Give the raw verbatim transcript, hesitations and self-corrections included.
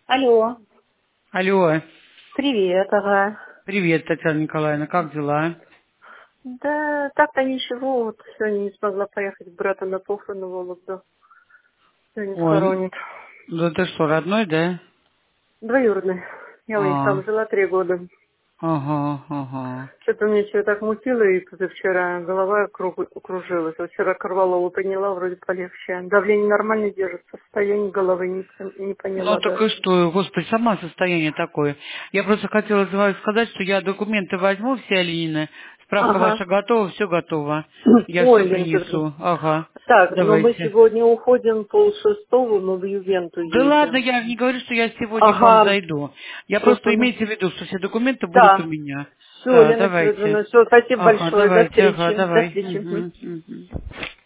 Алло, Алло, привет, ага. привет, Татьяна Николаевна, как дела? Да, так-то ничего, вот сегодня не смогла поехать к брату на похороны в Вологду. Сегодня Ой, схоронит. да ты что, родной, да? Двоюродный. Я у них А, там жила три года. ага, ага. Что-то мне все так мутило, и позавчера голова круг- кружилась. Вот вчера корвалолу приняла, вроде полегче. Давление нормально держится, состояние головы не, пон- не Ну поняла так и даже. что, господи, сама состояние такое. Я просто хотела за- сказать, что я документы возьму все, Алина. Справка Ага. ваша готова, все готово. Я все Ой, Лена Петровна. принесу. Ага, Так, но мы давайте. сегодня уходим полшестого, мы в Ювенту Да ладно, едем. я не говорю, что я сегодня к вам Ага, зайду. Я все просто понял. имейте в виду, что все документы будут у Да. меня. Все, Да, Лена давайте. Федоровна, все, спасибо Ага, большое. До давайте, ага, встречи. До давай. встречи. Мгм. Мгм, мгм.